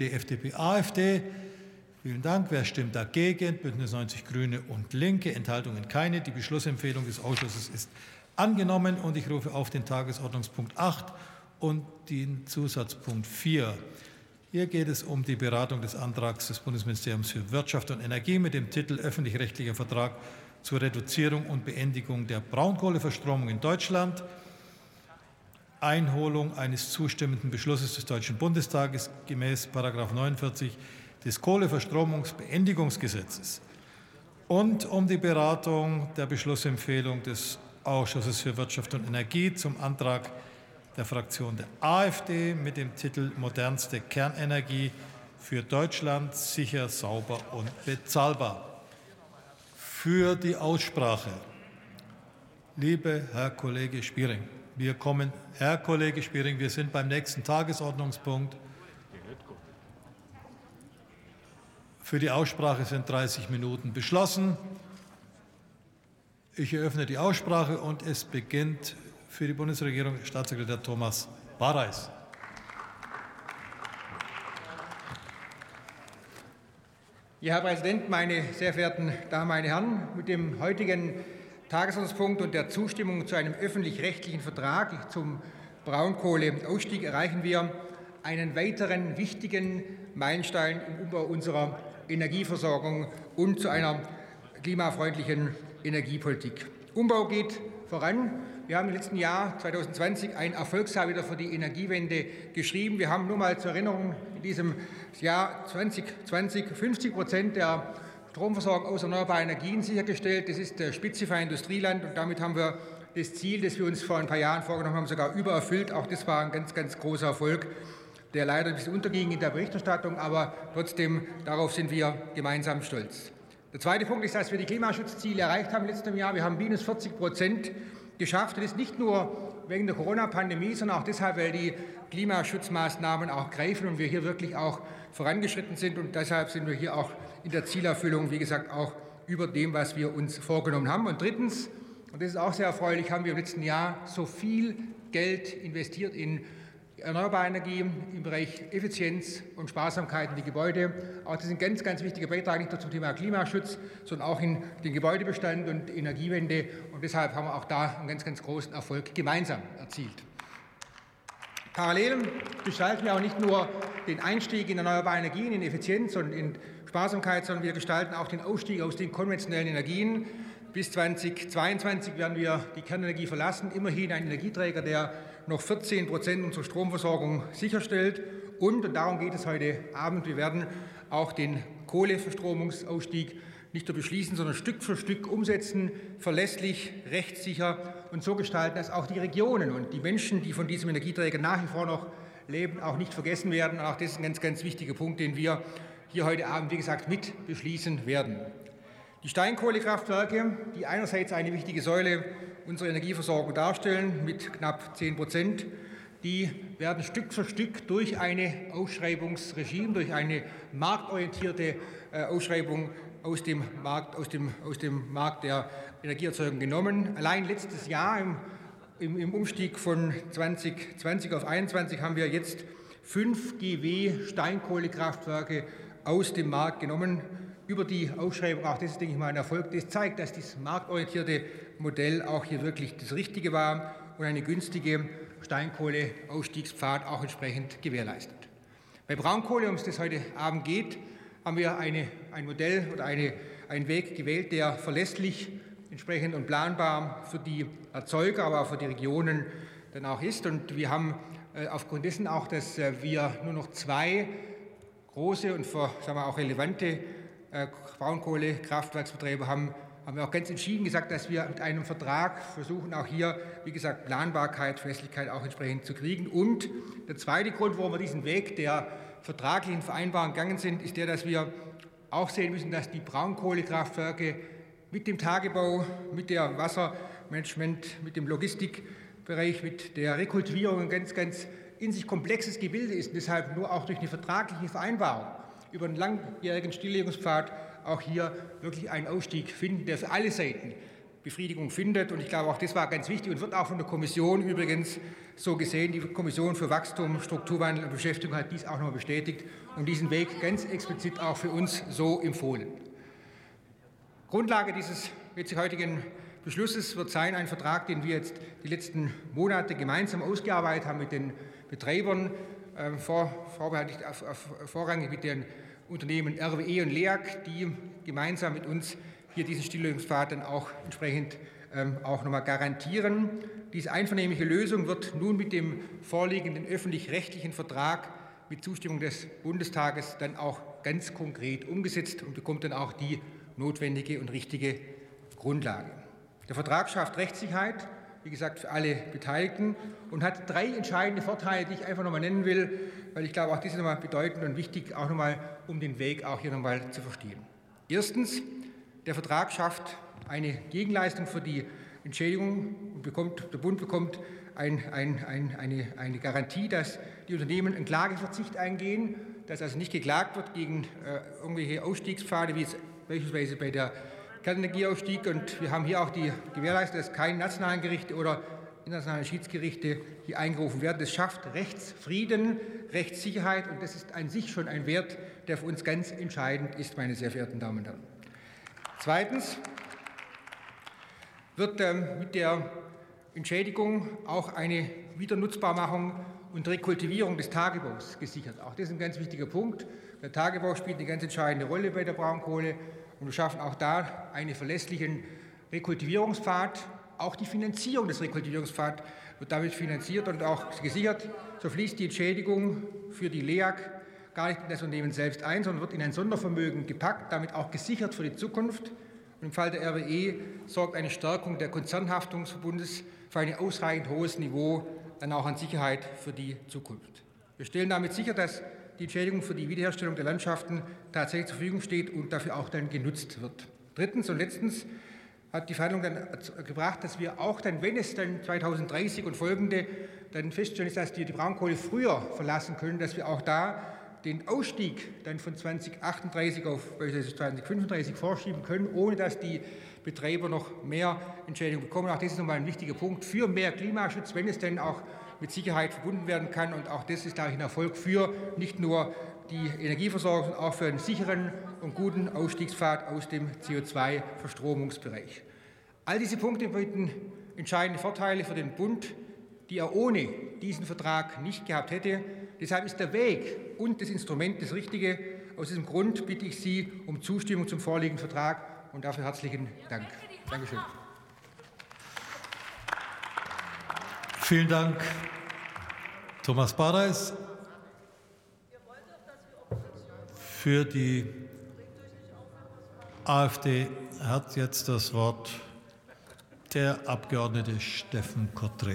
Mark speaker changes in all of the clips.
Speaker 1: SPD, FDP, AfD. Vielen Dank. Wer stimmt dagegen? Bündnis 90 Grüne und Linke. Enthaltungen keine. Die Beschlussempfehlung des Ausschusses ist angenommen. Und ich rufe auf den Tagesordnungspunkt 8 und den Zusatzpunkt 4. Hier geht es um die Beratung des Antrags des Bundesministeriums für Wirtschaft und Energie mit dem Titel Öffentlich-rechtlicher Vertrag zur Reduzierung und Beendigung der Braunkohleverstromung in Deutschland. Einholung eines zustimmenden Beschlusses des Deutschen Bundestages gemäß § 49 des Kohleverstromungsbeendigungsgesetzes und um die Beratung der Beschlussempfehlung des Ausschusses für Wirtschaft und Energie zum Antrag der Fraktion der AfD mit dem Titel Modernste Kernenergie für Deutschland sicher, sauber und bezahlbar. Für die Aussprache, liebe Herr Kollege Spiering, wir sind beim nächsten Tagesordnungspunkt. Für die Aussprache sind 30 Minuten beschlossen. Ich eröffne die Aussprache und es beginnt für die Bundesregierung Staatssekretär Thomas Bareis.
Speaker 2: Ja, Herr Präsident, meine sehr verehrten Damen und Herren! Mit dem heutigen Tagesordnungspunkt und der Zustimmung zu einem öffentlich-rechtlichen Vertrag zum Braunkohleausstieg erreichen wir einen weiteren wichtigen Meilenstein im Umbau unserer Energieversorgung und zu einer klimafreundlichen Energiepolitik. Umbau geht voran. Wir haben im letzten Jahr 2020 ein Erfolgsjahr wieder für die Energiewende geschrieben. Wir haben nur mal zur Erinnerung in diesem Jahr 2020 50% der Stromversorgung aus erneuerbaren Energien sichergestellt. Das ist der Spitze für ein Industrieland und damit haben wir das Ziel, das wir uns vor ein paar Jahren vorgenommen haben, sogar übererfüllt. Auch das war ein ganz, ganz großer Erfolg, der leider ein bisschen unterging in der Berichterstattung, aber trotzdem, darauf sind wir gemeinsam stolz. Der zweite Punkt ist, dass wir die Klimaschutzziele erreicht haben im letzten Jahr. Wir haben minus 40% geschafft. Das ist nicht nur wegen der Corona-Pandemie, sondern auch deshalb, weil die Klimaschutzmaßnahmen auch greifen und wir hier wirklich auch vorangeschritten sind. Und deshalb sind wir hier auch in der Zielerfüllung, wie gesagt, auch über dem, was wir uns vorgenommen haben. Und drittens, und das ist auch sehr erfreulich, haben wir im letzten Jahr so viel Geld investiert in erneuerbare Energie im Bereich Effizienz und Sparsamkeit in die Gebäude. Auch das ist ein ganz, ganz wichtiger Beitrag, nicht nur zum Thema Klimaschutz, sondern auch in den Gebäudebestand und Energiewende. Und deshalb haben wir auch da einen ganz, ganz großen Erfolg gemeinsam erzielt. Parallel gestalten wir auch nicht nur den Einstieg in erneuerbare Energien, in Effizienz und in Sparsamkeit, sondern wir gestalten auch den Ausstieg aus den konventionellen Energien. Bis 2022 werden wir die Kernenergie verlassen. Immerhin ein Energieträger, der noch 14% unserer Stromversorgung sicherstellt. Und darum geht es heute Abend, wir werden auch den Kohleverstromungsausstieg nicht nur beschließen, sondern Stück für Stück umsetzen, verlässlich, rechtssicher und so gestalten, dass auch die Regionen und die Menschen, die von diesem Energieträger nach wie vor noch leben, auch nicht vergessen werden. Und auch das ist ein ganz, ganz wichtiger Punkt, den wir hier heute Abend, wie gesagt, mit beschließen werden. Die Steinkohlekraftwerke, die einerseits eine wichtige Säule unserer Energieversorgung darstellen, mit knapp 10%, die werden Stück für Stück durch ein Ausschreibungsregime, durch eine marktorientierte Ausschreibung aus dem Markt der Energieerzeugung genommen. Allein letztes Jahr im Umstieg von 2020 auf 2021 haben wir jetzt 5 GW Steinkohlekraftwerke aus dem Markt genommen. Über die Ausschreibung, auch das ist, denke ich mal, ein Erfolg. Das zeigt, dass dieses marktorientierte Modell auch hier wirklich das Richtige war und eine günstige Steinkohleausstiegspfad auch entsprechend gewährleistet. Bei Braunkohle, um es das heute Abend geht, haben wir ein Modell oder einen Weg gewählt, der verlässlich, entsprechend und planbar für die Erzeuger, aber auch für die Regionen dann auch ist. Und wir haben aufgrund dessen auch, dass wir nur noch 2 große und auch relevante Braunkohlekraftwerksbetriebe haben wir auch ganz entschieden gesagt, dass wir mit einem Vertrag versuchen, auch hier, wie gesagt, Planbarkeit, Verlässlichkeit auch entsprechend zu kriegen. Und der zweite Grund, warum wir diesen Weg der vertraglichen Vereinbarung gegangen sind, ist der, dass wir auch sehen müssen, dass die Braunkohlekraftwerke mit dem Tagebau, mit der Wassermanagement, mit dem Logistikbereich, mit der Rekultivierung ein ganz, ganz in sich komplexes Gebilde ist und deshalb nur auch durch eine vertragliche Vereinbarung über einen langjährigen Stilllegungspfad auch hier wirklich einen Ausstieg finden, der für alle Seiten Befriedigung findet. Und ich glaube, auch das war ganz wichtig und wird auch von der Kommission übrigens so gesehen. Die Kommission für Wachstum, Strukturwandel und Beschäftigung hat dies auch noch mal bestätigt und diesen Weg ganz explizit auch für uns so empfohlen. Grundlage dieses jetzt heutigen Beschlusses wird sein, ein Vertrag, den wir jetzt die letzten Monate gemeinsam ausgearbeitet haben mit den Betreibern, vorrangig mit den Unternehmen RWE und LEAG, die gemeinsam mit uns hier diesen Stilllegungspfad dann auch entsprechend auch nochmal garantieren. Diese einvernehmliche Lösung wird nun mit dem vorliegenden öffentlich-rechtlichen Vertrag mit Zustimmung des Bundestages dann auch ganz konkret umgesetzt und bekommt dann auch die notwendige und richtige Grundlage. Der Vertrag schafft Rechtssicherheit, wie gesagt, für alle Beteiligten und hat 3 entscheidende Vorteile, die ich einfach noch mal nennen will, weil ich glaube, auch das ist noch mal bedeutend und wichtig, auch noch mal, um den Weg auch hier noch mal zu verstehen. Erstens, der Vertrag schafft eine Gegenleistung für die Entschädigung und der Bund bekommt eine Garantie, dass die Unternehmen einen Klageverzicht eingehen, dass also nicht geklagt wird gegen irgendwelche Ausstiegspfade, wie es beispielsweise bei der Kernenergieausstieg. Und wir haben hier auch die Gewährleistung, dass keine nationalen Gerichte oder internationale Schiedsgerichte hier eingerufen werden. Das schafft Rechtsfrieden, Rechtssicherheit und das ist an sich schon ein Wert, der für uns ganz entscheidend ist, meine sehr verehrten Damen und Herren. Zweitens wird mit der Entschädigung auch eine Wiedernutzbarmachung und Rekultivierung des Tagebaus gesichert. Auch das ist ein ganz wichtiger Punkt. Der Tagebau spielt eine ganz entscheidende Rolle bei der Braunkohle und wir schaffen auch da einen verlässlichen Rekultivierungspfad. Auch die Finanzierung des Rekultivierungspfads wird damit finanziert und auch gesichert. So fließt die Entschädigung für die LEAG gar nicht in das Unternehmen selbst ein, sondern wird in ein Sondervermögen gepackt, damit auch gesichert für die Zukunft. Und im Fall der RWE sorgt eine Stärkung der Konzernhaftungsverbundes für ein ausreichend hohes Niveau dann auch an Sicherheit für die Zukunft. Wir stellen damit sicher, dass die Entschädigung für die Wiederherstellung der Landschaften tatsächlich zur Verfügung steht und dafür auch dann genutzt wird. Drittens und letztens hat die Verhandlung dann gebracht, dass wir auch dann, wenn es dann 2030 und folgende dann feststellen, dass wir die Braunkohle früher verlassen können, dass wir auch da den Ausstieg dann von 2038 auf beispielsweise 2035 vorschieben können, ohne dass die Betreiber noch mehr Entschädigung bekommen. Auch das ist nochmal ein wichtiger Punkt für mehr Klimaschutz, wenn es denn auch mit Sicherheit verbunden werden kann. Und auch das ist, glaube ich, ein Erfolg für nicht nur die Energieversorgung, sondern auch für einen sicheren und guten Ausstiegspfad aus dem CO2-Verstromungsbereich. All diese Punkte bieten entscheidende Vorteile für den Bund, die er ohne diesen Vertrag nicht gehabt hätte. Deshalb ist der Weg und das Instrument das Richtige. Aus diesem Grund bitte ich Sie um Zustimmung zum vorliegenden Vertrag und dafür herzlichen Dank. Dankeschön.
Speaker 1: Vielen Dank, Thomas Bardais. Für die AfD hat jetzt das Wort der Abgeordnete Steffen Cotret.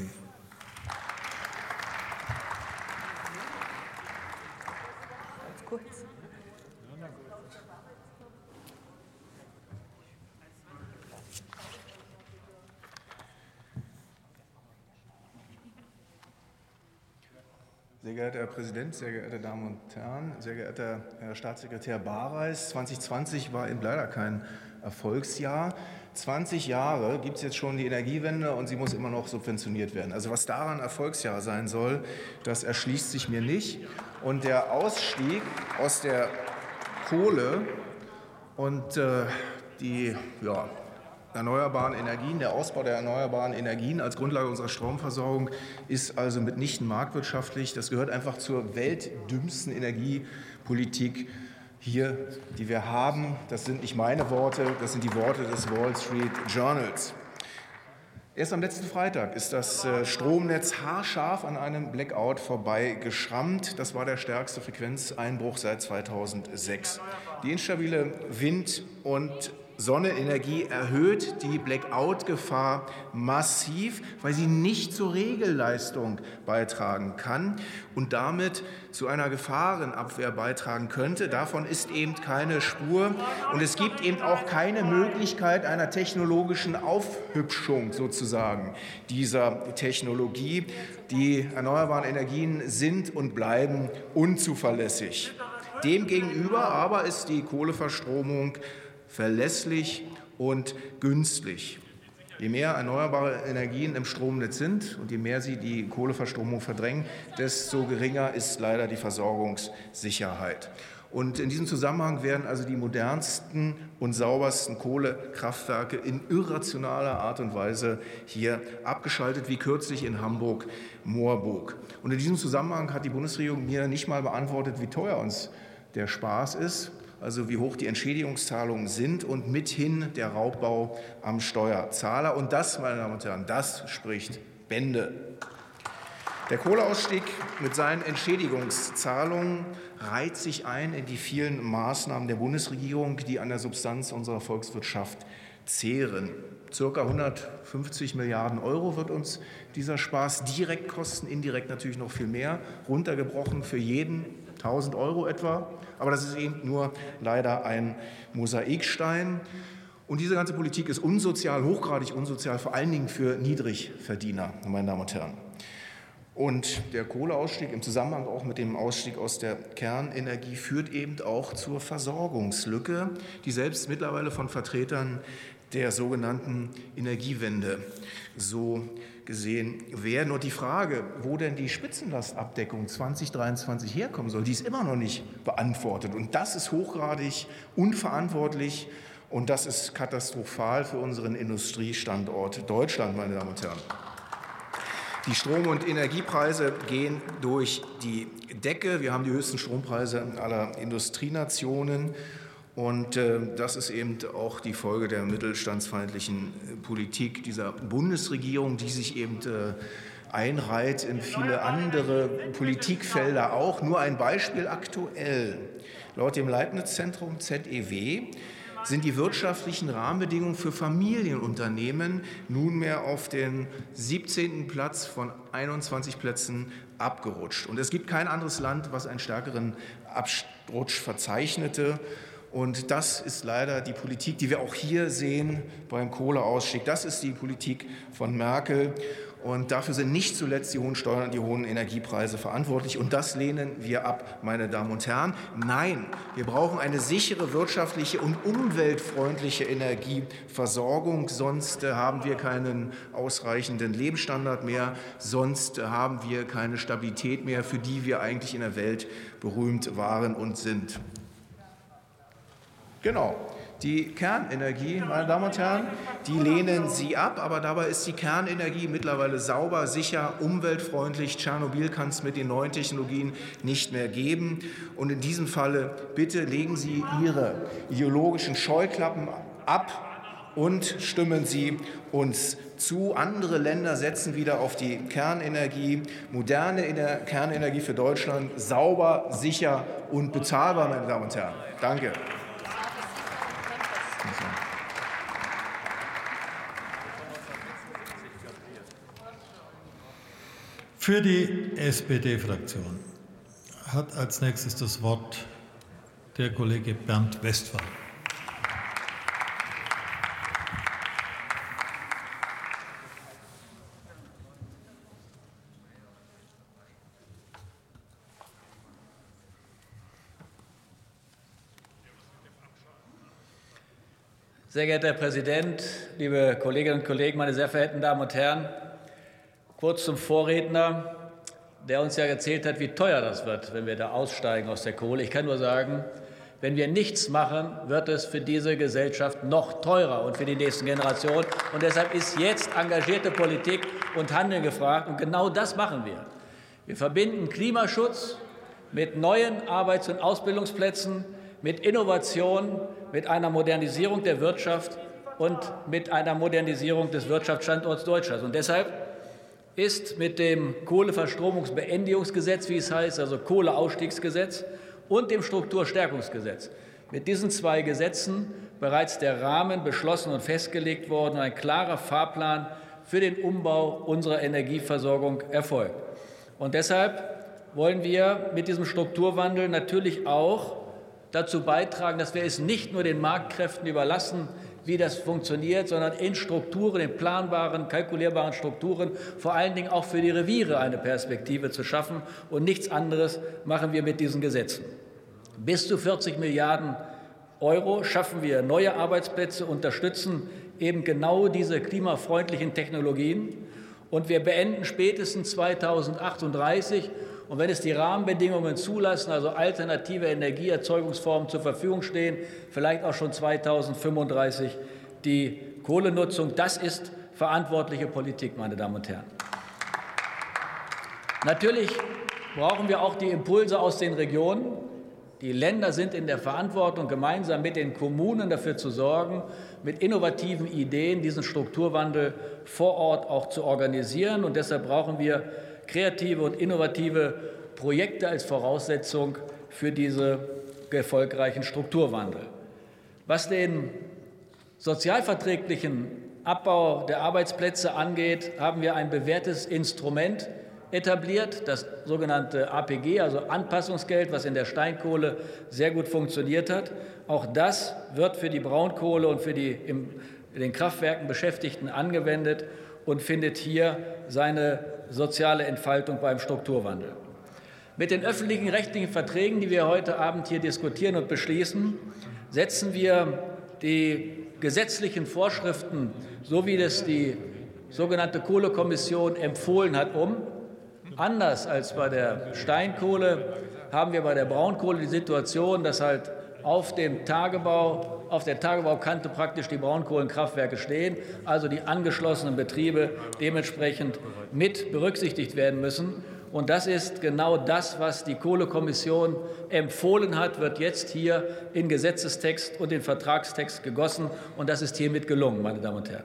Speaker 3: Sehr geehrter Herr Präsident, sehr geehrte Damen und Herren, sehr geehrter Herr Staatssekretär Bardais, 2020 war eben leider kein Erfolgsjahr. 20 Jahre gibt es jetzt schon die Energiewende und sie muss immer noch subventioniert werden. Also was daran Erfolgsjahr sein soll, das erschließt sich mir nicht. Und der Ausstieg aus der Kohle und die erneuerbaren Energien, der Ausbau der erneuerbaren Energien als Grundlage unserer Stromversorgung ist also mitnichten marktwirtschaftlich. Das gehört einfach zur weltdümmsten Energiepolitik hier, die wir haben. Das sind nicht meine Worte, das sind die Worte des Wall Street Journals. Erst am letzten Freitag ist das Stromnetz haarscharf an einem Blackout vorbeigeschrammt. Das war der stärkste Frequenzeinbruch seit 2006. Die instabile Wind- und Sonnenenergie erhöht die Blackout-Gefahr massiv, weil sie nicht zur Regelleistung beitragen kann und damit zu einer Gefahrenabwehr beitragen könnte. Davon ist eben keine Spur. Und es gibt eben auch keine Möglichkeit einer technologischen Aufhübschung sozusagen dieser Technologie. Die erneuerbaren Energien sind und bleiben unzuverlässig. Demgegenüber aber ist die Kohleverstromung verlässlich und günstig. Je mehr erneuerbare Energien im Stromnetz sind und je mehr sie die Kohleverstromung verdrängen, desto geringer ist leider die Versorgungssicherheit. Und in diesem Zusammenhang werden also die modernsten und saubersten Kohlekraftwerke in irrationaler Art und Weise hier abgeschaltet, wie kürzlich in Hamburg-Moorburg. Und in diesem Zusammenhang hat die Bundesregierung mir nicht mal beantwortet, wie teuer uns der Spaß ist, also wie hoch die Entschädigungszahlungen sind und mithin der Raubbau am Steuerzahler. Und das, meine Damen und Herren, das spricht Bände. Der Kohleausstieg mit seinen Entschädigungszahlungen reiht sich ein in die vielen Maßnahmen der Bundesregierung, die an der Substanz unserer Volkswirtschaft zehren. Circa 150 Milliarden Euro wird uns dieser Spaß direkt kosten, indirekt natürlich noch viel mehr, runtergebrochen für jeden 1.000 Euro etwa. Aber das ist eben nur leider ein Mosaikstein. Und diese ganze Politik ist unsozial, hochgradig unsozial, vor allen Dingen für Niedrigverdiener, meine Damen und Herren. Und der Kohleausstieg im Zusammenhang auch mit dem Ausstieg aus der Kernenergie führt eben auch zur Versorgungslücke, die selbst mittlerweile von Vertretern der sogenannten Energiewende so gesehen werden. Und die Frage, wo denn die Spitzenlastabdeckung 2023 herkommen soll, die ist immer noch nicht beantwortet. Und das ist hochgradig unverantwortlich und das ist katastrophal für unseren Industriestandort Deutschland, meine Damen und Herren. Die Strom- und Energiepreise gehen durch die Decke. Wir haben die höchsten Strompreise aller Industrienationen. Und das ist eben auch die Folge der mittelstandsfeindlichen Politik dieser Bundesregierung, die sich eben einreiht in viele andere Politikfelder auch. Nur ein Beispiel aktuell. Laut dem Leibniz-Zentrum ZEW sind die wirtschaftlichen Rahmenbedingungen für Familienunternehmen nunmehr auf den 17. Platz von 21 Plätzen abgerutscht. Und es gibt kein anderes Land, was einen stärkeren Abrutsch verzeichnete. Und das ist leider die Politik, die wir auch hier sehen beim Kohleausstieg. Das ist die Politik von Merkel. Und dafür sind nicht zuletzt die hohen Steuern und die hohen Energiepreise verantwortlich. Und das lehnen wir ab, meine Damen und Herren. Nein, wir brauchen eine sichere, wirtschaftliche und umweltfreundliche Energieversorgung. Sonst haben wir keinen ausreichenden Lebensstandard mehr. Sonst haben wir keine Stabilität mehr, für die wir eigentlich in der Welt berühmt waren und sind. Genau. Die Kernenergie, meine Damen und Herren, die lehnen Sie ab, aber dabei ist die Kernenergie mittlerweile sauber, sicher, umweltfreundlich. Tschernobyl kann es mit den neuen Technologien nicht mehr geben. Und in diesem Falle bitte legen Sie Ihre ideologischen Scheuklappen ab und stimmen Sie uns zu. Andere Länder setzen wieder auf die Kernenergie. Moderne Kernenergie für Deutschland, sauber, sicher und bezahlbar, meine Damen und Herren. Danke.
Speaker 1: Für die SPD-Fraktion hat als nächstes das Wort der Kollege Bernd Westphal.
Speaker 4: Sehr geehrter Herr Präsident, liebe Kolleginnen und Kollegen, meine sehr verehrten Damen und Herren! Kurz zum Vorredner, der uns ja erzählt hat, wie teuer das wird, wenn wir da aussteigen aus der Kohle. Ich kann nur sagen, wenn wir nichts machen, wird es für diese Gesellschaft noch teurer und für die nächsten Generationen. Und deshalb ist jetzt engagierte Politik und Handeln gefragt. Und genau das machen wir. Wir verbinden Klimaschutz mit neuen Arbeits- und Ausbildungsplätzen, mit Innovation, mit einer Modernisierung der Wirtschaft und mit einer Modernisierung des Wirtschaftsstandorts Deutschlands. Und deshalb ist mit dem Kohleverstromungsbeendigungsgesetz, wie es heißt, also Kohleausstiegsgesetz, und dem Strukturstärkungsgesetz, mit diesen zwei Gesetzen bereits der Rahmen beschlossen und festgelegt worden und ein klarer Fahrplan für den Umbau unserer Energieversorgung erfolgt. Und deshalb wollen wir mit diesem Strukturwandel natürlich auch dazu beitragen, dass wir es nicht nur den Marktkräften überlassen, wie das funktioniert, sondern in Strukturen, in planbaren, kalkulierbaren Strukturen, vor allen Dingen auch für die Reviere eine Perspektive zu schaffen. Und nichts anderes machen wir mit diesen Gesetzen. Bis zu 40 Milliarden Euro schaffen wir neue Arbeitsplätze, unterstützen eben genau diese klimafreundlichen Technologien. Und wir beenden spätestens 2038, und wenn es die Rahmenbedingungen zulassen, also alternative Energieerzeugungsformen zur Verfügung stehen, vielleicht auch schon 2035 die Kohlenutzung. Das ist verantwortliche Politik, meine Damen und Herren. Natürlich brauchen wir auch die Impulse aus den Regionen. Die Länder sind in der Verantwortung, gemeinsam mit den Kommunen dafür zu sorgen, mit innovativen Ideen diesen Strukturwandel vor Ort auch zu organisieren. Und deshalb brauchen wir kreative und innovative Projekte als Voraussetzung für diesen erfolgreichen Strukturwandel. Was den sozialverträglichen Abbau der Arbeitsplätze angeht, haben wir ein bewährtes Instrument etabliert, das sogenannte APG, also Anpassungsgeld, was in der Steinkohle sehr gut funktioniert hat. Auch das wird für die Braunkohle und für die in den Kraftwerken Beschäftigten angewendet und findet hier seine soziale Entfaltung beim Strukturwandel. Mit den öffentlichen rechtlichen Verträgen, die wir heute Abend hier diskutieren und beschließen, setzen wir die gesetzlichen Vorschriften, so wie das die sogenannte Kohlekommission empfohlen hat, um. Anders als bei der Steinkohle haben wir bei der Braunkohle die Situation, dass halt auf der Tagebaukante praktisch die Braunkohlenkraftwerke stehen, also die angeschlossenen Betriebe dementsprechend mit berücksichtigt werden müssen. Und das ist genau das, was die Kohlekommission empfohlen hat, wird jetzt hier in Gesetzestext und in Vertragstext gegossen. Und das ist hiermit gelungen, meine Damen und Herren.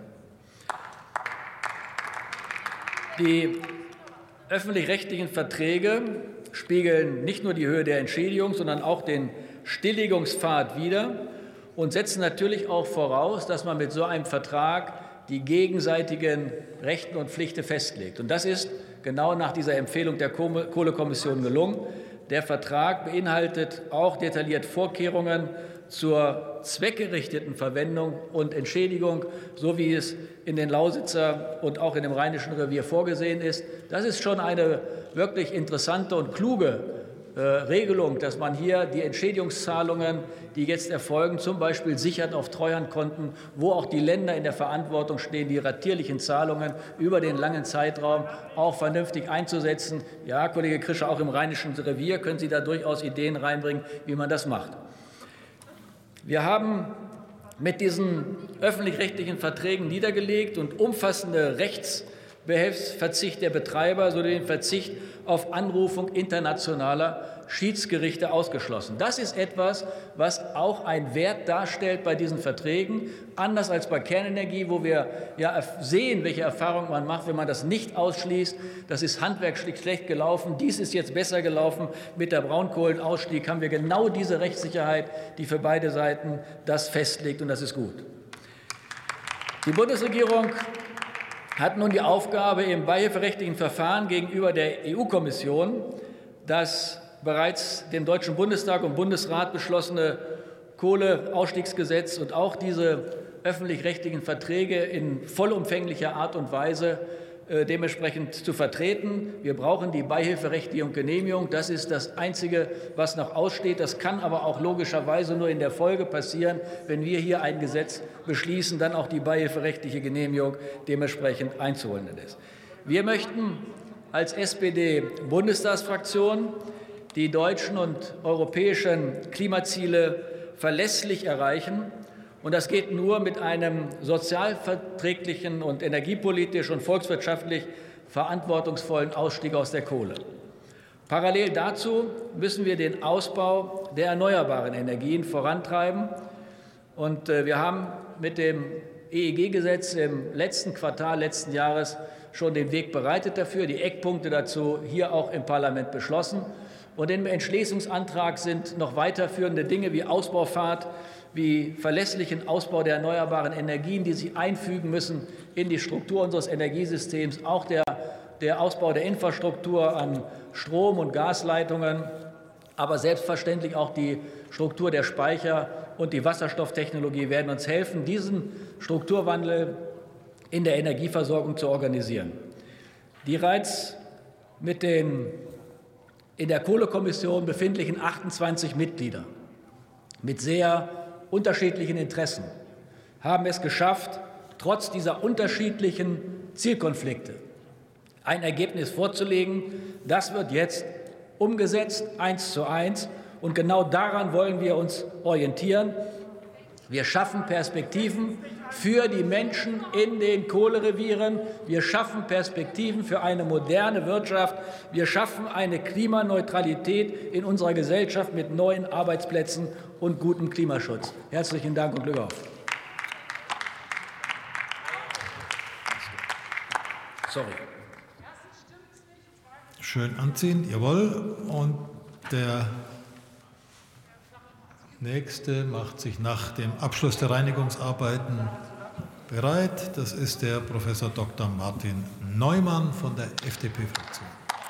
Speaker 4: Die öffentlich-rechtlichen Verträge spiegeln nicht nur die Höhe der Entschädigung, sondern auch den Stilllegungspfad wider und setzen natürlich auch voraus, dass man mit so einem Vertrag die gegenseitigen Rechte und Pflichten festlegt. Und das ist genau nach dieser Empfehlung der Kohlekommission gelungen. Der Vertrag beinhaltet auch detailliert Vorkehrungen zur zweckgerichteten Verwendung und Entschädigung, so wie es in den Lausitzer und auch in dem Rheinischen Revier vorgesehen ist. Das ist schon eine wirklich interessante und kluge Regelung, dass man hier die Entschädigungszahlungen, die jetzt erfolgen, zum Beispiel sichert auf Treuhandkonten, wo auch die Länder in der Verantwortung stehen, die ratierlichen Zahlungen über den langen Zeitraum auch vernünftig einzusetzen. Ja, Kollege Krischer, auch im Rheinischen Revier können Sie da durchaus Ideen reinbringen, wie man das macht. Wir haben mit diesen öffentlich-rechtlichen Verträgen niedergelegt und umfassende Rechtsbehelfsverzicht der Betreiber sowie den Verzicht auf Anrufung internationaler Schiedsgerichte ausgeschlossen. Das ist etwas, was auch einen Wert darstellt bei diesen Verträgen, anders als bei Kernenergie, wo wir ja sehen, welche Erfahrungen man macht, wenn man das nicht ausschließt. Das ist handwerklich schlecht gelaufen. Dies ist jetzt besser gelaufen. Mit der Braunkohlenausstieg haben wir genau diese Rechtssicherheit, die für beide Seiten das festlegt, und das ist gut. Die Bundesregierung hat nun die Aufgabe, im beihilferechtlichen Verfahren gegenüber der EU-Kommission das bereits dem Deutschen Bundestag und Bundesrat beschlossene Kohleausstiegsgesetz und auch diese öffentlich-rechtlichen Verträge in vollumfänglicher Art und Weise dementsprechend zu vertreten. Wir brauchen die beihilferechtliche Genehmigung. Das ist das Einzige, was noch aussteht. Das kann aber auch logischerweise nur in der Folge passieren, wenn wir hier ein Gesetz beschließen, dann auch die beihilferechtliche Genehmigung dementsprechend einzuholen ist. Wir möchten als SPD-Bundestagsfraktion die deutschen und europäischen Klimaziele verlässlich erreichen. Und das geht nur mit einem sozialverträglichen und energiepolitisch und volkswirtschaftlich verantwortungsvollen Ausstieg aus der Kohle. Parallel dazu müssen wir den Ausbau der erneuerbaren Energien vorantreiben. Und wir haben mit dem EEG-Gesetz im letzten Quartal letzten Jahres schon den Weg bereitet dafür, die Eckpunkte dazu hier auch im Parlament beschlossen. Und im Entschließungsantrag sind noch weiterführende Dinge wie Ausbaufahrt, wie verlässlichen Ausbau der erneuerbaren Energien, die sich einfügen müssen in die Struktur unseres Energiesystems, auch der Ausbau der Infrastruktur an Strom- und Gasleitungen, aber selbstverständlich auch die Struktur der Speicher und die Wasserstofftechnologie werden uns helfen, diesen Strukturwandel in der Energieversorgung zu organisieren. Die bereits mit den in der Kohlekommission befindlichen 28 Mitglieder mit sehr unterschiedlichen Interessen haben es geschafft, trotz dieser unterschiedlichen Zielkonflikte ein Ergebnis vorzulegen. Das wird jetzt umgesetzt, 1:1. Und genau daran wollen wir uns orientieren. Wir schaffen Perspektiven für die Menschen in den Kohlerevieren. Wir schaffen Perspektiven für eine moderne Wirtschaft. Wir schaffen eine Klimaneutralität in unserer Gesellschaft mit neuen Arbeitsplätzen und gutem Klimaschutz. Herzlichen Dank und Glück auf. Sorry.
Speaker 1: Schön anziehen, jawohl. Und der Nächste macht sich nach dem Abschluss der Reinigungsarbeiten bereit. Das ist der Professor Dr. Martin Neumann von der FDP-Fraktion.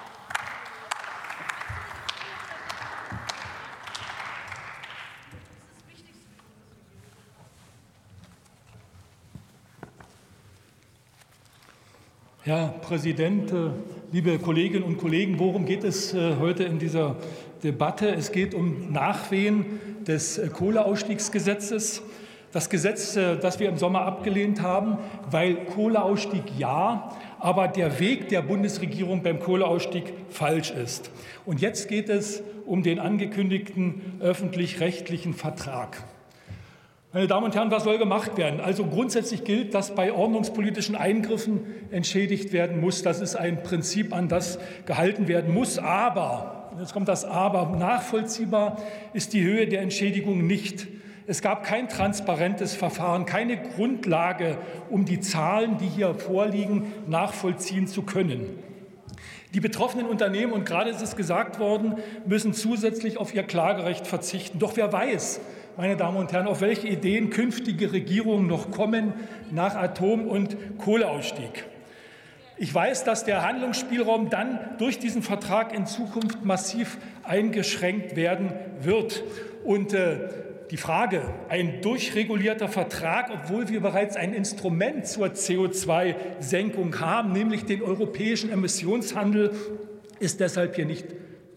Speaker 5: Herr Präsident, liebe Kolleginnen und Kollegen, worum geht es heute in dieser Debatte? Es geht um Nachwehen des Kohleausstiegsgesetzes. Das Gesetz, das wir im Sommer abgelehnt haben, weil Kohleausstieg ja, aber der Weg der Bundesregierung beim Kohleausstieg falsch ist. Und jetzt geht es um den angekündigten öffentlich-rechtlichen Vertrag. Meine Damen und Herren, was soll gemacht werden? Also grundsätzlich gilt, dass bei ordnungspolitischen Eingriffen entschädigt werden muss. Das ist ein Prinzip, an das gehalten werden muss. Aber, jetzt kommt das Aber, nachvollziehbar ist die Höhe der Entschädigung nicht. Es gab kein transparentes Verfahren, keine Grundlage, um die Zahlen, die hier vorliegen, nachvollziehen zu können. Die betroffenen Unternehmen, und gerade ist es gesagt worden, müssen zusätzlich auf ihr Klagerecht verzichten. Doch wer weiß, meine Damen und Herren, auf welche Ideen künftige Regierungen noch kommen nach Atom- und Kohleausstieg. Ich weiß, dass der Handlungsspielraum dann durch diesen Vertrag in Zukunft massiv eingeschränkt werden wird. Und die Frage, ein durchregulierter Vertrag, obwohl wir bereits ein Instrument zur CO2-Senkung haben, nämlich den europäischen Emissionshandel, ist deshalb hier nicht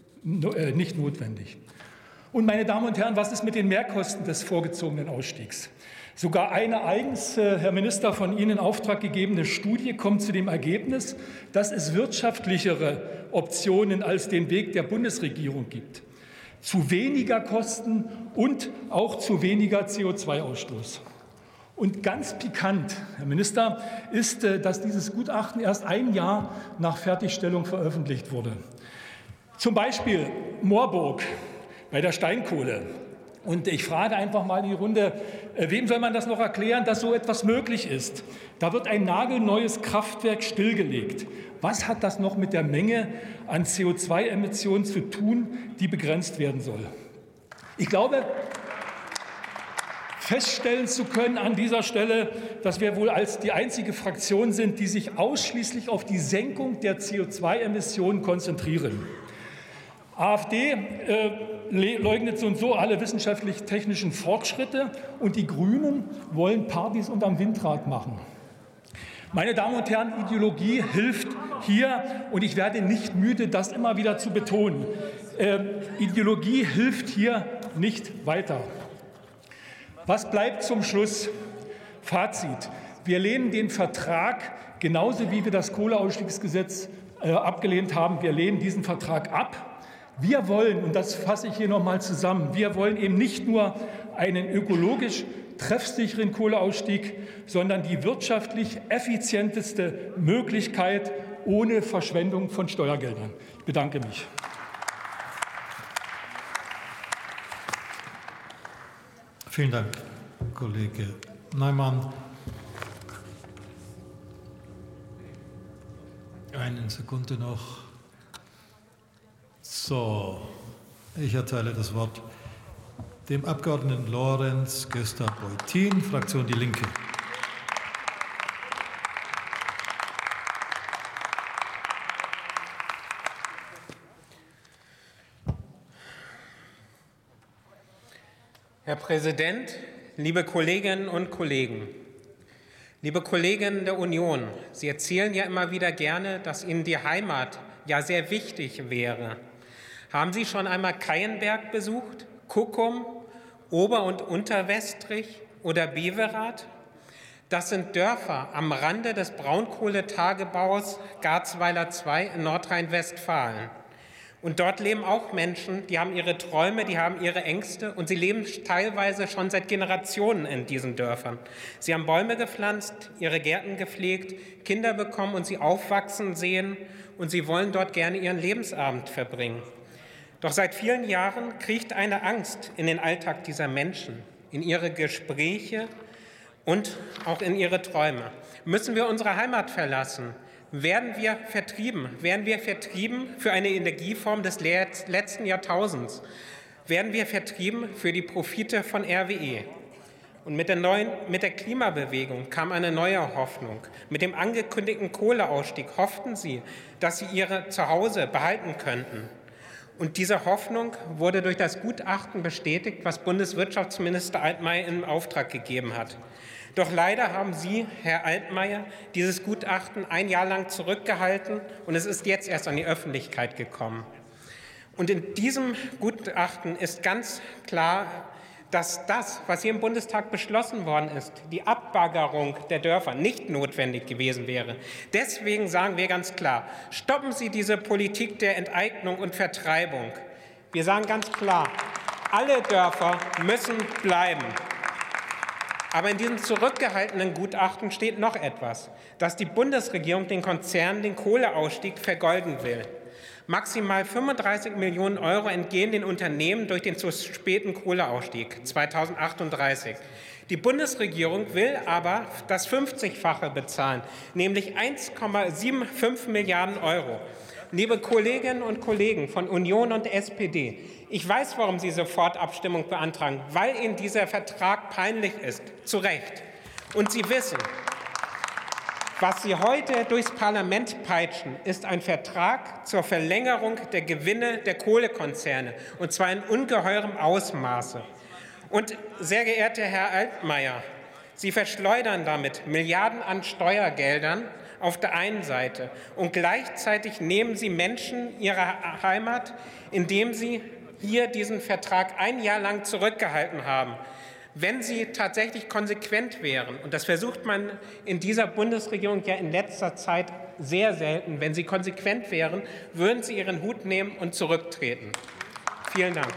Speaker 5: notwendig. Und meine Damen und Herren, was ist mit den Mehrkosten des vorgezogenen Ausstiegs? Sogar eine eigens, Herr Minister, von Ihnen in Auftrag gegebene Studie kommt zu dem Ergebnis, dass es wirtschaftlichere Optionen als den Weg der Bundesregierung gibt. Zu weniger Kosten und auch zu weniger CO2-Ausstoß. Und ganz pikant, Herr Minister, ist, dass dieses Gutachten erst ein Jahr nach Fertigstellung veröffentlicht wurde. Zum Beispiel Moorburg bei der Steinkohle. Und ich frage einfach mal in die Runde, wem soll man das noch erklären, dass so etwas möglich ist? Da wird ein nagelneues Kraftwerk stillgelegt. Was hat das noch mit der Menge an CO2-Emissionen zu tun, die begrenzt werden soll? Ich glaube, feststellen zu können an dieser Stelle, dass wir wohl als die einzige Fraktion sind, die sich ausschließlich auf die Senkung der CO2-Emissionen konzentrieren. AfD leugnet so und so alle wissenschaftlich-technischen Fortschritte und die Grünen wollen Partys unterm Windrad machen. Meine Damen und Herren, Ideologie hilft hier, und ich werde nicht müde, das immer wieder zu betonen. Ideologie hilft hier nicht weiter. Was bleibt zum Schluss? Fazit. Wir lehnen den Vertrag, genauso wie wir das Kohleausstiegsgesetz abgelehnt haben, wir lehnen diesen Vertrag ab. Wir wollen, und das fasse ich hier noch mal zusammen, wir wollen eben nicht nur einen ökologisch treffsicheren Kohleausstieg, sondern die wirtschaftlich effizienteste Möglichkeit ohne Verschwendung von Steuergeldern. Ich bedanke mich.
Speaker 1: Vielen Dank, Kollege Neumann. Eine Sekunde noch. So, ich erteile das Wort dem Abgeordneten Lorenz Göster-Beutin, Fraktion Die Linke.
Speaker 6: Herr Präsident, liebe Kolleginnen und Kollegen! Liebe Kollegen der Union, Sie erzählen ja immer wieder gerne, dass Ihnen die Heimat ja sehr wichtig wäre. Haben Sie schon einmal Keienberg besucht, Kuckum, Ober- und Unterwestrich oder Beverath? Das sind Dörfer am Rande des Braunkohletagebaus Garzweiler II in Nordrhein-Westfalen. Und dort leben auch Menschen, die haben ihre Träume, die haben ihre Ängste und sie leben teilweise schon seit Generationen in diesen Dörfern. Sie haben Bäume gepflanzt, ihre Gärten gepflegt, Kinder bekommen und sie aufwachsen sehen und sie wollen dort gerne ihren Lebensabend verbringen. Doch seit vielen Jahren kriecht eine Angst in den Alltag dieser Menschen, in ihre Gespräche und auch in ihre Träume. Müssen wir unsere Heimat verlassen? Werden wir vertrieben? Werden wir vertrieben für eine Energieform des letzten Jahrtausends? Werden wir vertrieben für die Profite von RWE? Und mit der Klimabewegung kam eine neue Hoffnung. Mit dem angekündigten Kohleausstieg hofften sie, dass sie ihre Zuhause behalten könnten. Und diese Hoffnung wurde durch das Gutachten bestätigt, was Bundeswirtschaftsminister Altmaier in Auftrag gegeben hat. Doch leider haben Sie, Herr Altmaier, dieses Gutachten ein Jahr lang zurückgehalten und es ist jetzt erst an die Öffentlichkeit gekommen. Und in diesem Gutachten ist ganz klar, dass das, was hier im Bundestag beschlossen worden ist, die Abbaggerung der Dörfer, nicht notwendig gewesen wäre. Deswegen sagen wir ganz klar, stoppen Sie diese Politik der Enteignung und Vertreibung. Wir sagen ganz klar, alle Dörfer müssen bleiben. Aber in diesem zurückgehaltenen Gutachten steht noch etwas, dass die Bundesregierung den Konzernen den Kohleausstieg vergolden will. Maximal 35 Millionen Euro entgehen den Unternehmen durch den zu späten Kohleausstieg 2038. Die Bundesregierung will aber das 50-fache bezahlen, nämlich 1,75 Milliarden Euro. Liebe Kolleginnen und Kollegen von Union und SPD, ich weiß, warum Sie sofort Abstimmung beantragen, weil Ihnen dieser Vertrag peinlich ist, zu Recht. Und Sie wissen, was Sie heute durchs Parlament peitschen, ist ein Vertrag zur Verlängerung der Gewinne der Kohlekonzerne, und zwar in ungeheurem Ausmaße. Und sehr geehrter Herr Altmaier, Sie verschleudern damit Milliarden an Steuergeldern auf der einen Seite und gleichzeitig nehmen Sie Menschen ihre Heimat, indem Sie hier diesen Vertrag ein Jahr lang zurückgehalten haben. Wenn Sie tatsächlich konsequent wären, und das versucht man in dieser Bundesregierung ja in letzter Zeit sehr selten, wenn Sie konsequent wären, würden Sie Ihren Hut nehmen und zurücktreten. Vielen Dank.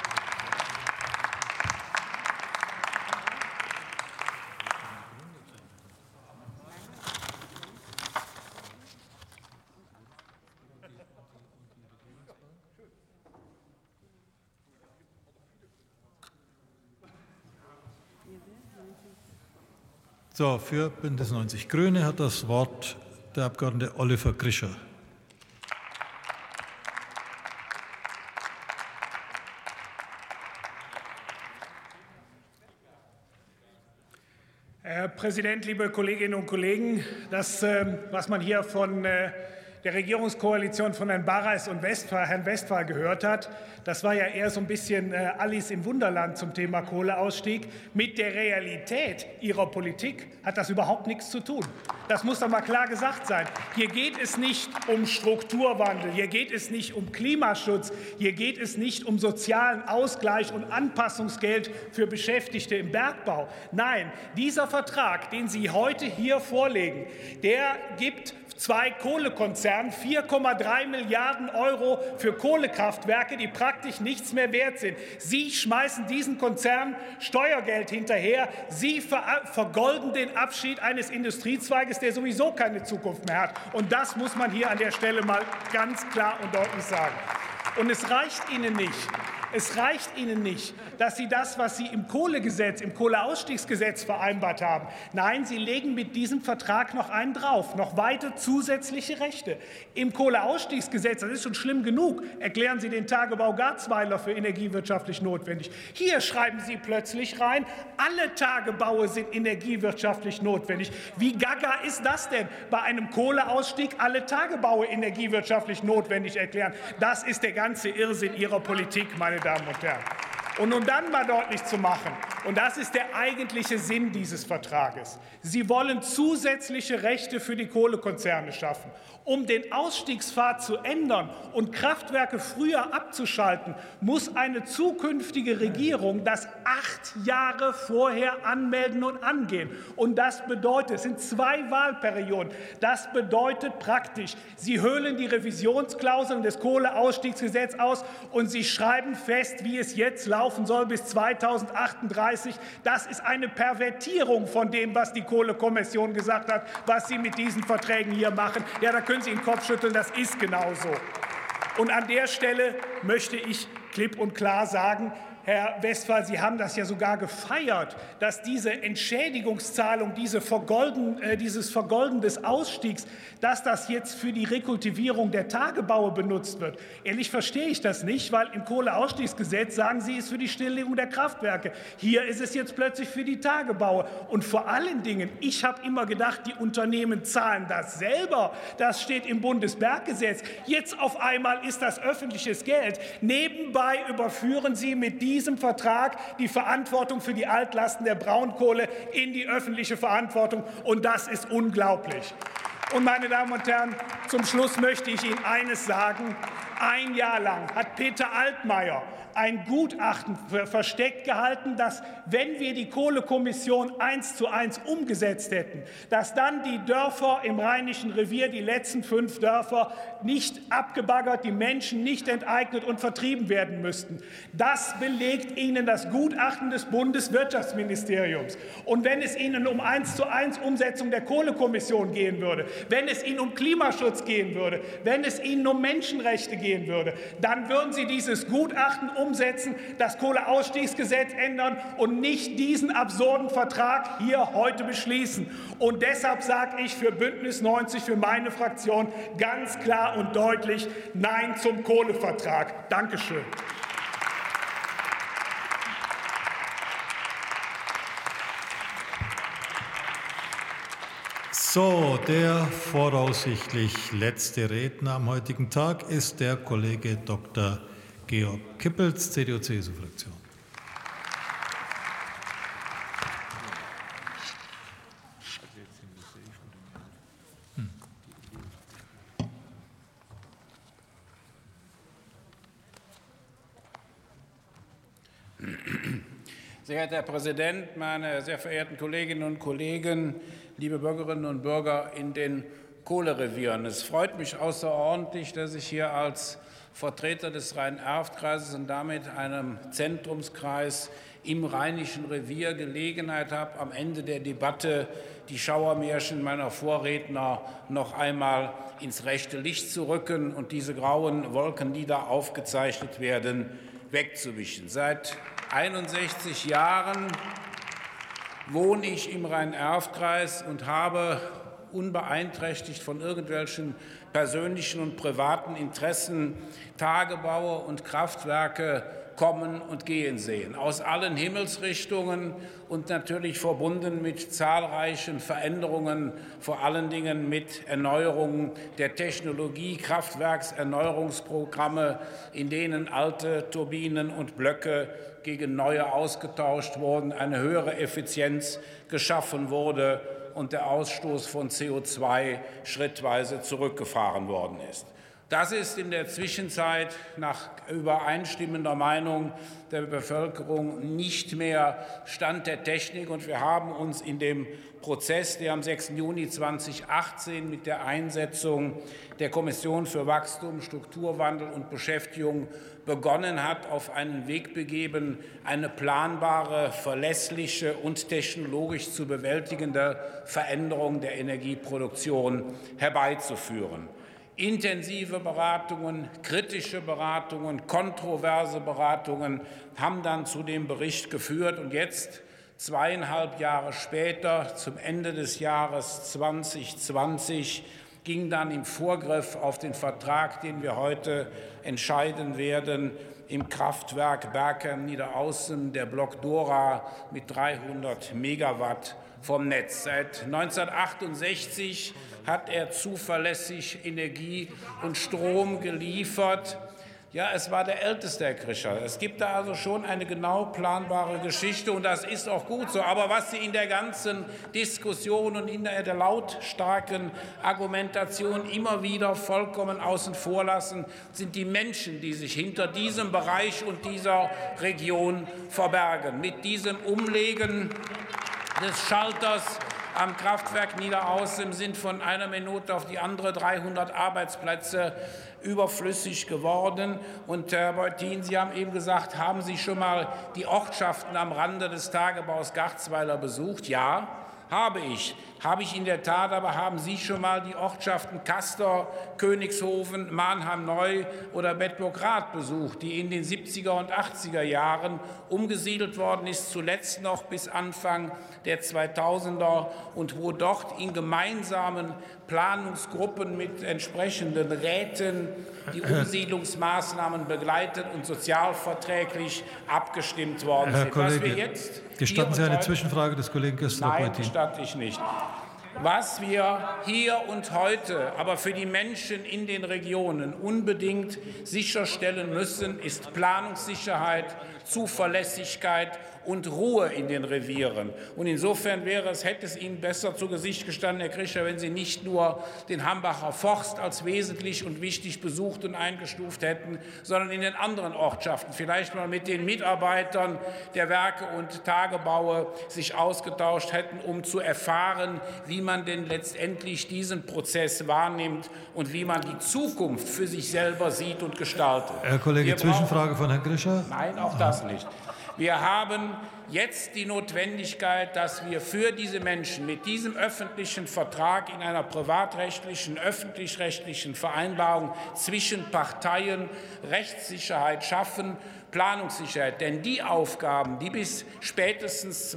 Speaker 1: So, für Bündnis 90 Grüne hat das Wort der Abgeordnete Oliver Grischer.
Speaker 7: Herr Präsident, liebe Kolleginnen und Kollegen! Das, was man hier von der Regierungskoalition von Herrn Barreis und Herrn Westphal gehört hat, das war ja eher so ein bisschen Alice im Wunderland zum Thema Kohleausstieg. Mit der Realität Ihrer Politik hat das überhaupt nichts zu tun. Das muss doch mal klar gesagt sein. Hier geht es nicht um Strukturwandel, hier geht es nicht um Klimaschutz, hier geht es nicht um sozialen Ausgleich und Anpassungsgeld für Beschäftigte im Bergbau. Nein, dieser Vertrag, den Sie heute hier vorlegen, der gibt 2 Kohlekonzernen 4,3 Milliarden Euro für Kohlekraftwerke, die praktisch nichts mehr wert sind. Sie schmeißen diesen Konzernen Steuergeld hinterher. Sie vergolden den Abschied eines Industriezweiges, der sowieso keine Zukunft mehr hat. Und das muss man hier an der Stelle mal ganz klar und deutlich sagen. Und es reicht Ihnen nicht. Es reicht Ihnen nicht, dass Sie das, was Sie im Kohlegesetz, im Kohleausstiegsgesetz vereinbart haben. Nein, Sie legen mit diesem Vertrag noch einen drauf, noch weitere zusätzliche Rechte. Im Kohleausstiegsgesetz, das ist schon schlimm genug, erklären Sie den Tagebau Garzweiler für energiewirtschaftlich notwendig. Hier schreiben Sie plötzlich rein, alle Tagebaue sind energiewirtschaftlich notwendig. Wie gaga ist das denn, bei einem Kohleausstieg alle Tagebaue energiewirtschaftlich notwendig erklären? Das ist der ganze Irrsinn Ihrer Politik, meine Damen und Herren. Und um dann mal deutlich zu machen, Und das ist der eigentliche Sinn dieses Vertrages. Sie wollen zusätzliche Rechte für die Kohlekonzerne schaffen. Um den Ausstiegspfad zu ändern und Kraftwerke früher abzuschalten, muss eine zukünftige Regierung das 8 Jahre vorher anmelden und angehen. Und das bedeutet, es sind 2 Wahlperioden, das bedeutet praktisch, Sie höhlen die Revisionsklauseln des Kohleausstiegsgesetzes aus und Sie schreiben fest, wie es jetzt laufen soll bis 2038. Das ist eine Pervertierung von dem, was die Kohlekommission gesagt hat, was Sie mit diesen Verträgen hier machen. Ja, da können Sie den Kopf schütteln, das ist genauso. Und an der Stelle möchte ich klipp und klar sagen, Herr Westphal, Sie haben das ja sogar gefeiert, dass diese Entschädigungszahlung, dieses Vergolden des Ausstiegs, dass das jetzt für die Rekultivierung der Tagebaue benutzt wird. Ehrlich verstehe ich das nicht, weil im Kohleausstiegsgesetz sagen Sie, es ist für die Stilllegung der Kraftwerke. Hier ist es jetzt plötzlich für die Tagebaue. Und vor allen Dingen, ich habe immer gedacht, die Unternehmen zahlen das selber. Das steht im Bundesberggesetz. Jetzt auf einmal ist das öffentliches Geld. Nebenbei überführen Sie mit diesem Vertrag die Verantwortung für die Altlasten der Braunkohle in die öffentliche Verantwortung. Und das ist unglaublich. Und, meine Damen und Herren, zum Schluss möchte ich Ihnen eines sagen. 1 Jahr lang hat Peter Altmaier ein Gutachten versteckt gehalten, dass, wenn wir die Kohlekommission 1:1 umgesetzt hätten, dass dann die Dörfer im Rheinischen Revier, die letzten 5 Dörfer, nicht abgebaggert, die Menschen nicht enteignet und vertrieben werden müssten. Das belegt Ihnen das Gutachten des Bundeswirtschaftsministeriums. Und wenn es Ihnen um 1:1 Umsetzung der Kohlekommission gehen würde, wenn es Ihnen um Klimaschutz gehen würde, wenn es Ihnen um Menschenrechte gehen würde, dann würden Sie dieses Gutachten umsetzen, das Kohleausstiegsgesetz ändern und nicht diesen absurden Vertrag hier heute beschließen. Und deshalb sage ich für Bündnis 90, für meine Fraktion ganz klar und deutlich Nein zum Kohlevertrag. Dankeschön.
Speaker 1: So, der voraussichtlich letzte Redner am heutigen Tag ist der Kollege Dr. Georg Kippels, CDU-CSU-Fraktion.
Speaker 8: Sehr geehrter Herr Präsident, meine sehr verehrten Kolleginnen und Kollegen, liebe Bürgerinnen und Bürger in den Kohlerevieren! Es freut mich außerordentlich, dass ich hier als Vertreter des Rhein-Erft-Kreises und damit einem Zentrumskreis im Rheinischen Revier Gelegenheit habe, am Ende der Debatte die Schauermärchen meiner Vorredner noch einmal ins rechte Licht zu rücken und diese grauen Wolken, die da aufgezeichnet werden, wegzuwischen. Seit 61 Jahren wohne ich im Rhein-Erft-Kreis und habe unbeeinträchtigt von irgendwelchen persönlichen und privaten Interessen Tagebaue und Kraftwerke kommen und gehen sehen, aus allen Himmelsrichtungen und natürlich verbunden mit zahlreichen Veränderungen, vor allen Dingen mit Erneuerungen der Technologie, Kraftwerkserneuerungsprogramme, in denen alte Turbinen und Blöcke gegen neue ausgetauscht wurden, eine höhere Effizienz geschaffen wurde und der Ausstoß von CO2 schrittweise zurückgefahren worden ist. Das ist in der Zwischenzeit nach übereinstimmender Meinung der Bevölkerung nicht mehr Stand der Technik. Und wir haben uns in dem Prozess, der am 6. Juni 2018 mit der Einsetzung der Kommission für Wachstum, Strukturwandel und Beschäftigung begonnen hat, auf einen Weg begeben, eine planbare, verlässliche und technologisch zu bewältigende Veränderung der Energieproduktion herbeizuführen. Intensive Beratungen, kritische Beratungen, kontroverse Beratungen haben dann zu dem Bericht geführt. Und jetzt, 2,5 Jahre später, zum Ende des Jahres 2020, ging dann im Vorgriff auf den Vertrag, den wir heute entscheiden werden, im Kraftwerk Bergheim Niederaußen der Block Dora mit 300 Megawatt vom Netz. Seit 1968 hat er zuverlässig Energie und Strom geliefert. Ja, es war der älteste, Herr Krischer. Es gibt da also schon eine genau planbare Geschichte, und das ist auch gut so. Aber was Sie in der ganzen Diskussion und in der lautstarken Argumentation immer wieder vollkommen außen vor lassen, sind die Menschen, die sich hinter diesem Bereich und dieser Region verbergen. Mit diesem Umlegen des Schalters am Kraftwerk Niederaußem sind von einer Minute auf die andere 300 Arbeitsplätze überflüssig geworden. Und Herr Beutin, Sie haben eben gesagt, haben Sie schon mal die Ortschaften am Rande des Tagebaus Garzweiler besucht? Ja, habe ich. Habe ich in der Tat, aber haben Sie schon mal die Ortschaften Castor, Königshofen, Mannheim-Neu oder Bedburg-Rath besucht, die in den 70er und 80er Jahren umgesiedelt worden ist, zuletzt noch bis Anfang der 2000er, und wo dort in gemeinsamen Planungsgruppen mit entsprechenden Räten die Umsiedlungsmaßnahmen begleitet und sozialverträglich abgestimmt worden sind.
Speaker 1: Herr Kollege, gestatten Sie eine Zwischenfrage des Kollegen Göstra-Beutin?
Speaker 8: Nein, gestatte ich nicht. Was wir hier und heute aber für die Menschen in den Regionen unbedingt sicherstellen müssen, ist Planungssicherheit, Zuverlässigkeit und Ruhe in den Revieren. Und insofern hätte es Ihnen besser zu Gesicht gestanden, Herr Krischer, wenn Sie nicht nur den Hambacher Forst als wesentlich und wichtig besucht und eingestuft hätten, sondern in den anderen Ortschaften vielleicht mal mit den Mitarbeitern der Werke und Tagebaue sich ausgetauscht hätten, um zu erfahren, wie man denn letztendlich diesen Prozess wahrnimmt und wie man die Zukunft für sich selber sieht und gestaltet.
Speaker 1: Herr Kollege, Zwischenfrage von Herrn Krischer?
Speaker 8: Nein, auch das nicht. Wir haben jetzt die Notwendigkeit, dass wir für diese Menschen mit diesem öffentlichen Vertrag in einer privatrechtlichen, öffentlich-rechtlichen Vereinbarung zwischen Parteien Rechtssicherheit schaffen, Planungssicherheit. Denn die Aufgaben, die bis spätestens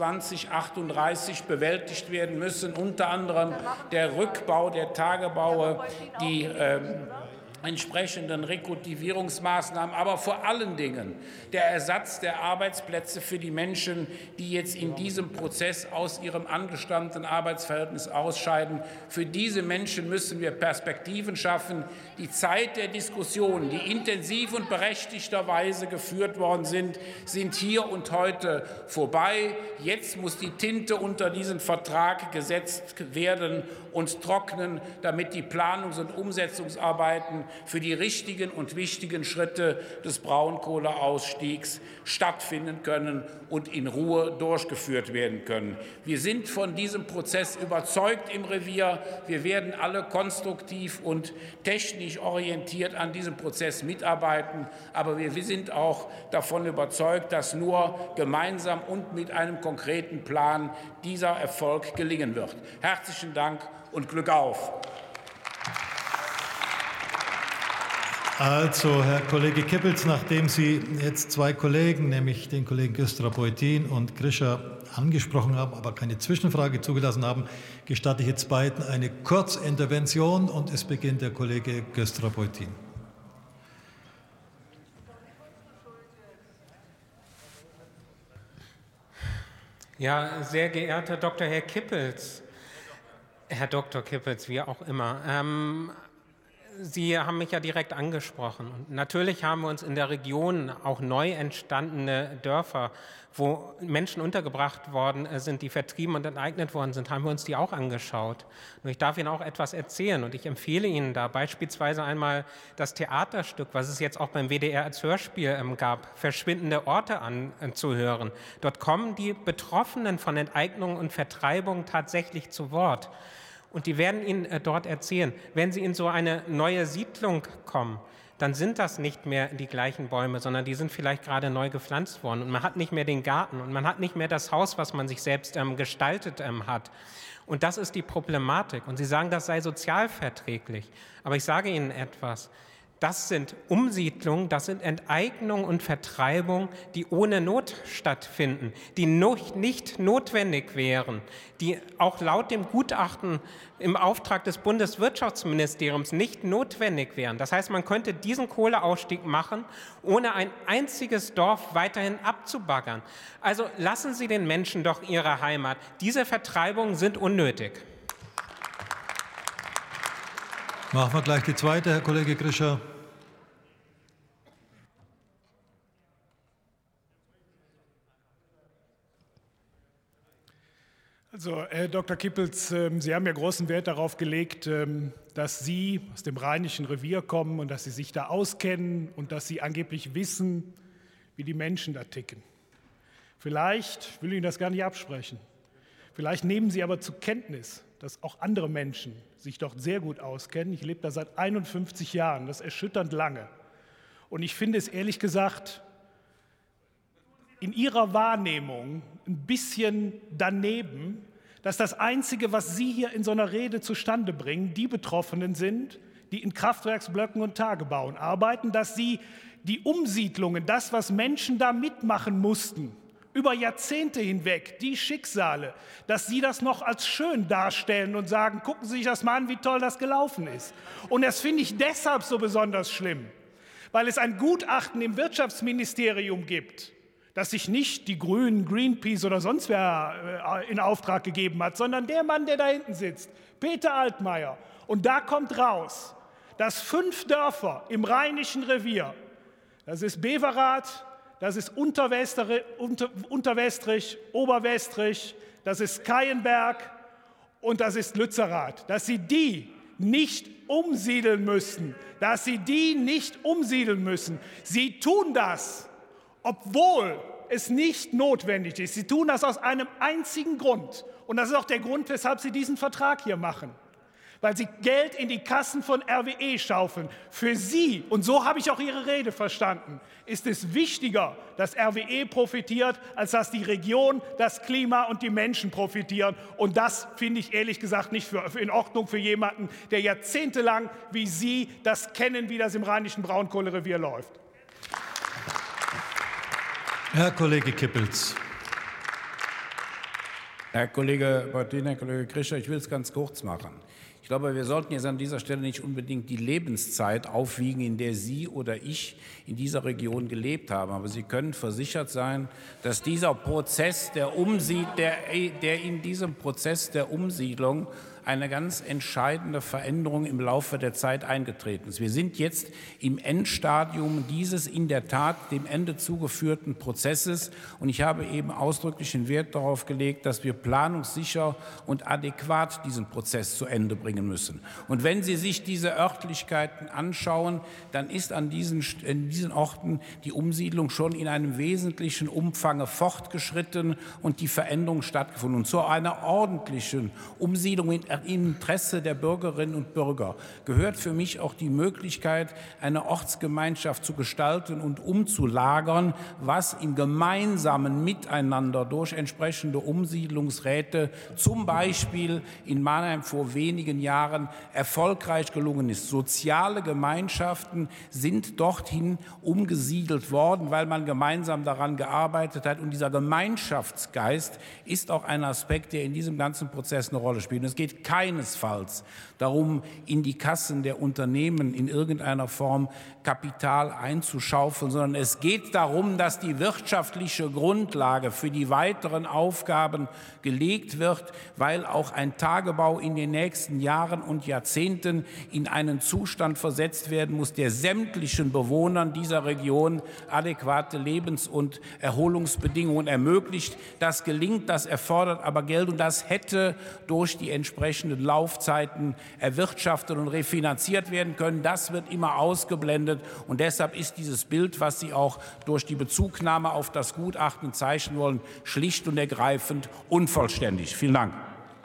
Speaker 8: 2038 bewältigt werden müssen, unter anderem der Rückbau der Tagebaue, die entsprechenden Rekultivierungsmaßnahmen, aber vor allen Dingen der Ersatz der Arbeitsplätze für die Menschen, die jetzt in diesem Prozess aus ihrem angestammten Arbeitsverhältnis ausscheiden. Für diese Menschen müssen wir Perspektiven schaffen. Die Zeit der Diskussionen, die intensiv und berechtigterweise geführt worden sind hier und heute vorbei. Jetzt muss die Tinte unter diesen Vertrag gesetzt werden und trocknen, damit die Planungs- und Umsetzungsarbeiten für die richtigen und wichtigen Schritte des Braunkohleausstiegs stattfinden können und in Ruhe durchgeführt werden können. Wir sind von diesem Prozess überzeugt im Revier. Wir werden alle konstruktiv und technisch orientiert an diesem Prozess mitarbeiten. Aber wir sind auch davon überzeugt, dass nur gemeinsam und mit einem konkreten Plan dieser Erfolg gelingen wird. Herzlichen Dank und Glück auf!
Speaker 1: Also, Herr Kollege Kippels, nachdem Sie jetzt zwei Kollegen, nämlich den Kollegen Göstra-Beutin und Krischer, angesprochen haben, aber keine Zwischenfrage zugelassen haben, gestatte ich jetzt beiden eine Kurzintervention, und es beginnt der Kollege Göstra-Beutin.
Speaker 6: Ja, sehr geehrter Dr. Herr Kippels, Herr Dr. Kippels, wie auch immer, Sie haben mich ja direkt angesprochen. Und natürlich haben wir uns in der Region auch neu entstandene Dörfer, wo Menschen untergebracht worden sind, die vertrieben und enteignet worden sind, haben wir uns die auch angeschaut. Und ich darf Ihnen auch etwas erzählen, und ich empfehle Ihnen da beispielsweise einmal das Theaterstück, was es jetzt auch beim WDR als Hörspiel gab, Verschwindende Orte anzuhören. Dort kommen die Betroffenen von Enteignung und Vertreibung tatsächlich zu Wort. Und die werden Ihnen dort erzählen, wenn Sie in so eine neue Siedlung kommen, dann sind das nicht mehr die gleichen Bäume, sondern die sind vielleicht gerade neu gepflanzt worden. Und man hat nicht mehr den Garten und man hat nicht mehr das Haus, was man sich selbst gestaltet hat. Und das ist die Problematik. Und Sie sagen, das sei sozialverträglich. Aber ich sage Ihnen etwas. Das sind Umsiedlungen, das sind Enteignung und Vertreibung, die ohne Not stattfinden, die nicht notwendig wären, die auch laut dem Gutachten im Auftrag des Bundeswirtschaftsministeriums nicht notwendig wären. Das heißt, man könnte diesen Kohleausstieg machen, ohne ein einziges Dorf weiterhin abzubaggern. Also lassen Sie den Menschen doch ihre Heimat. Diese Vertreibungen sind unnötig.
Speaker 1: Machen wir gleich die zweite, Herr Kollege Krischer.
Speaker 7: Also, Herr Dr. Kippels, Sie haben ja großen Wert darauf gelegt, dass Sie aus dem Rheinischen Revier kommen und dass Sie sich da auskennen und dass Sie angeblich wissen, wie die Menschen da ticken. Vielleicht, will ich Ihnen das gar nicht absprechen, vielleicht nehmen Sie aber zur Kenntnis, dass auch andere Menschen sich dort sehr gut auskennen. Ich lebe da seit 51 Jahren, das ist erschütternd lange. Und ich finde es ehrlich gesagt in Ihrer Wahrnehmung ein bisschen daneben, dass das Einzige, was Sie hier in so einer Rede zustande bringen, die Betroffenen sind, die in Kraftwerksblöcken und Tagebauen arbeiten, dass Sie die Umsiedlungen, das, was Menschen da mitmachen mussten, über Jahrzehnte hinweg, die Schicksale, dass Sie das noch als schön darstellen und sagen, gucken Sie sich das mal an, wie toll das gelaufen ist. Und das finde ich deshalb so besonders schlimm, weil es ein Gutachten im Wirtschaftsministerium gibt, dass sich nicht die Grünen, Greenpeace oder sonst wer in Auftrag gegeben hat, sondern der Mann, der da hinten sitzt, Peter Altmaier. Und da kommt raus, dass 5 Dörfer im Rheinischen Revier, das ist Beverath, das ist Unterwestrich, Oberwestrich, das ist Keienberg und das ist Lützerath, dass sie die nicht umsiedeln müssen, Sie tun das, obwohl es nicht notwendig ist. Sie tun das aus einem einzigen Grund. Und das ist auch der Grund, weshalb Sie diesen Vertrag hier machen. Weil Sie Geld in die Kassen von RWE schaufeln. Für Sie, und so habe ich auch Ihre Rede verstanden, ist es wichtiger, dass RWE profitiert, als dass die Region, das Klima und die Menschen profitieren. Und das finde ich ehrlich gesagt nicht in Ordnung für jemanden, der jahrzehntelang wie Sie das kennen, wie das im Rheinischen Braunkohlerevier läuft.
Speaker 1: Herr Kollege Kippels.
Speaker 8: Herr Kollege Beutlin, Herr Kollege Krischer, ich will es ganz kurz machen. Ich glaube, wir sollten jetzt an dieser Stelle nicht unbedingt die Lebenszeit aufwiegen, in der Sie oder ich in dieser Region gelebt haben. Aber Sie können versichert sein, dass dieser Prozess der in diesem Prozess der Umsiedlung eine ganz entscheidende Veränderung im Laufe der Zeit eingetreten ist. Wir sind jetzt im Endstadium dieses in der Tat dem Ende zugeführten Prozesses. Und ich habe eben ausdrücklichen Wert darauf gelegt, dass wir planungssicher und adäquat diesen Prozess zu Ende bringen müssen. Und wenn Sie sich diese Örtlichkeiten anschauen, dann ist in diesen Orten die Umsiedlung schon in einem wesentlichen Umfang fortgeschritten und die Veränderung stattgefunden. Und zu einer ordentlichen Umsiedlung im Interesse der Bürgerinnen und Bürger gehört für mich auch die Möglichkeit, eine Ortsgemeinschaft zu gestalten und umzulagern, was im gemeinsamen Miteinander durch entsprechende Umsiedlungsräte, zum Beispiel in Mannheim vor wenigen Jahren, erfolgreich gelungen ist. Soziale Gemeinschaften sind dorthin umgesiedelt worden, weil man gemeinsam daran gearbeitet hat. Und dieser Gemeinschaftsgeist ist auch ein Aspekt, der in diesem ganzen Prozess eine Rolle spielt. Und es geht keinesfalls darum, in die Kassen der Unternehmen in irgendeiner Form Kapital einzuschaufeln, sondern es geht darum, dass die wirtschaftliche Grundlage für die weiteren Aufgaben gelegt wird, weil auch ein Tagebau in den nächsten Jahren und Jahrzehnten in einen Zustand versetzt werden muss, der sämtlichen Bewohnern dieser Region adäquate Lebens- und Erholungsbedingungen ermöglicht. Das gelingt, das erfordert aber Geld und das hätte durch die entsprechenden Laufzeiten erwirtschaftet und refinanziert werden können. Das wird immer ausgeblendet und deshalb ist dieses Bild, was Sie auch durch die Bezugnahme auf das Gutachten zeichnen wollen, schlicht und ergreifend unvollständig. Vielen Dank.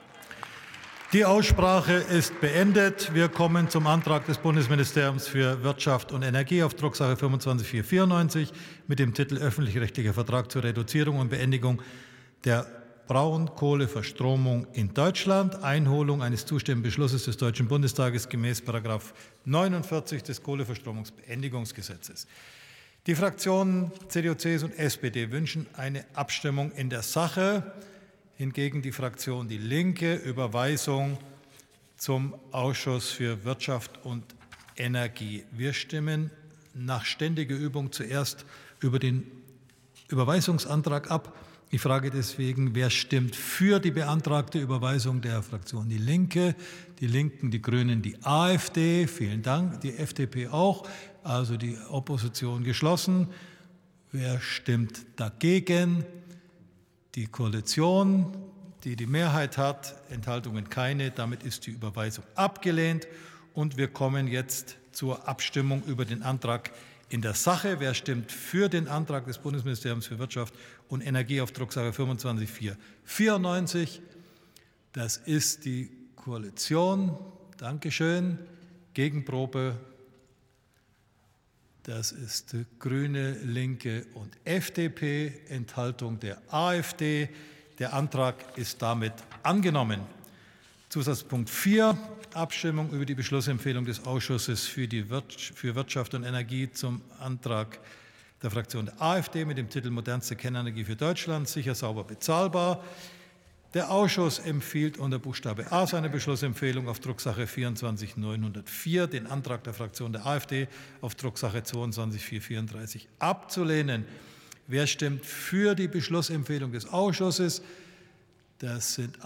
Speaker 1: Die Aussprache ist beendet. Wir kommen zum Antrag des Bundesministeriums für Wirtschaft und Energie auf Drucksache 25494 mit dem Titel Öffentlich-rechtlicher Vertrag zur Reduzierung und Beendigung der Braunkohleverstromung in Deutschland, Einholung eines zustimmenden Beschlusses des Deutschen Bundestages gemäß § 49 des Kohleverstromungsbeendigungsgesetzes. Die Fraktionen CDU, CSU und SPD wünschen eine Abstimmung in der Sache. Hingegen die Fraktion Die Linke Überweisung zum Ausschuss für Wirtschaft und Energie. Wir stimmen nach ständiger Übung zuerst über den Überweisungsantrag ab. Ich frage deswegen, wer stimmt für die beantragte Überweisung der Fraktion Die Linke, die Linken, die Grünen, die AfD, vielen Dank, die FDP auch, also die Opposition geschlossen. Wer stimmt dagegen? Die Koalition, die Mehrheit hat, Enthaltungen keine. Damit ist die Überweisung abgelehnt. Und wir kommen jetzt zur Abstimmung über den Antrag in der Sache. Wer stimmt für den Antrag des Bundesministeriums für Wirtschaft und Energie auf Drucksache 25.494? Das ist die Koalition. Dankeschön. Gegenprobe. Das ist die Grüne, Linke und FDP. Enthaltung der AfD. Der Antrag ist damit angenommen. Zusatzpunkt 4, Abstimmung über die Beschlussempfehlung des Ausschusses für Wirtschaft und Energie zum Antrag der Fraktion der AfD mit dem Titel Modernste Kernenergie für Deutschland, sicher, sauber, bezahlbar. Der Ausschuss empfiehlt unter Buchstabe A seine Beschlussempfehlung auf Drucksache 24.904, den Antrag der Fraktion der AfD auf Drucksache 22.434 abzulehnen. Wer stimmt für die Beschlussempfehlung des Ausschusses? Das sind